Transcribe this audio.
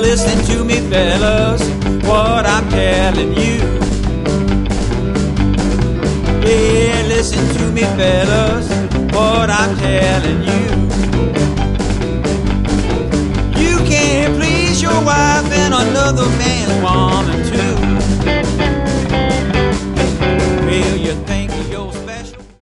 listen to me, fellas, what I'm telling you. Yeah, listen to me, fellas, what I'm telling you. You can't please your wife and another man's wife.